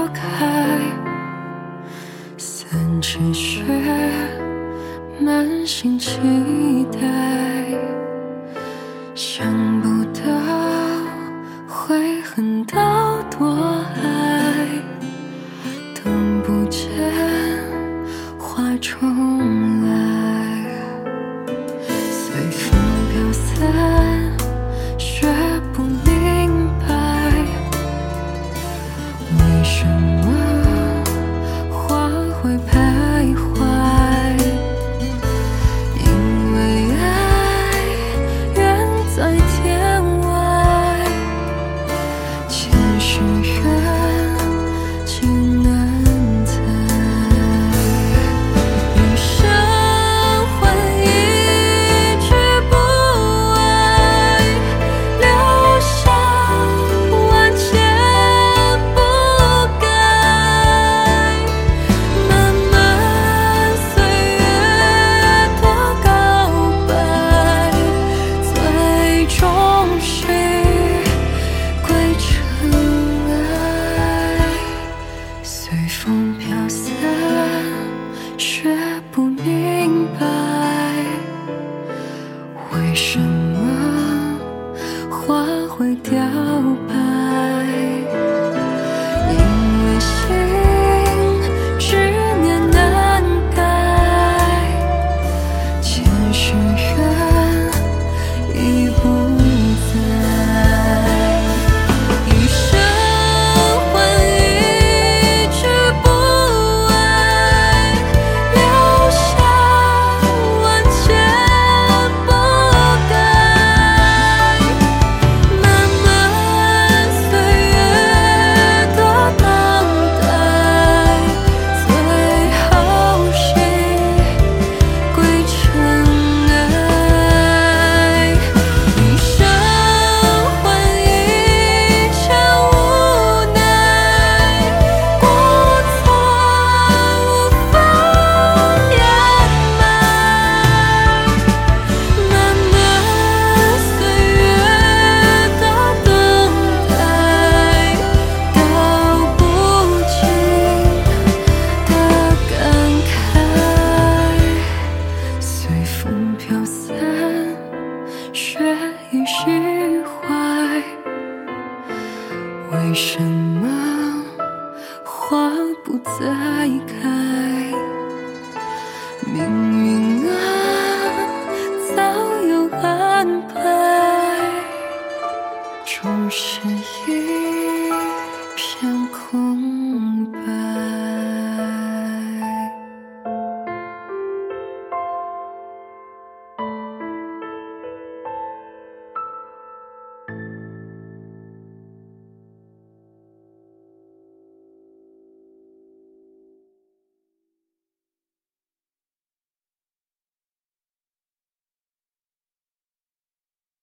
开，散纸却满心期待，想不到会恨到多爱，等不见花重来，随风飘散，学不明白为什么花会徘徊，因为爱远在天外，前世缘情难猜，余生换一句不爱，留下万千不改，漫漫岁月多告白，最终是归尘埃，随风飘散，学不明白为什么花会凋败，因为心执念难改，前世缘已不在，余生换一句不爱，留下万千不改，漫漫岁月多等待，最后是归尘埃，余生换一腔无奈，过错无法掩埋，漫漫岁月的等待，道不尽的感慨，随风飘散，雪已释怀，为什么花不再开？命运啊，早有安排，终是